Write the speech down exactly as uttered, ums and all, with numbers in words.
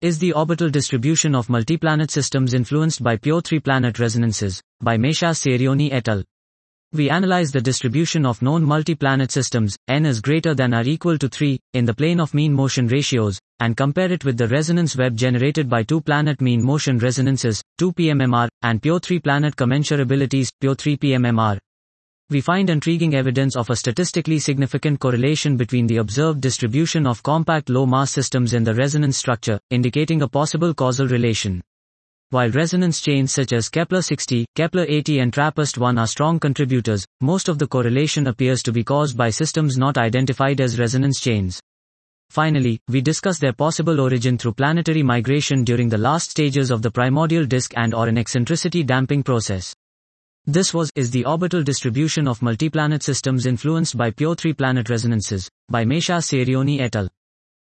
Is the orbital distribution of multiplanet systems influenced by pure three-planet resonances? By Mesha Serioni et al. We analyze the distribution of known multi-planet systems, n is greater than or equal to three, in the plane of mean motion ratios, and compare it with the resonance web generated by two-planet mean motion resonances, two P M M R, and pure three-planet commensurabilities, pure three P M M R. We find intriguing evidence of a statistically significant correlation between the observed distribution of compact low-mass systems in the resonance structure, indicating a possible causal relation. While resonance chains such as Kepler sixty, Kepler eighty and TRAPPIST one are strong contributors, most of the correlation appears to be caused by systems not identified as resonance chains. Finally, we discuss their possible origin through planetary migration during the last stages of the primordial disk and or an eccentricity damping process. This was Is the orbital distribution of multiplanet systems influenced by pure three-planet resonances? By Mesha Serioni et al.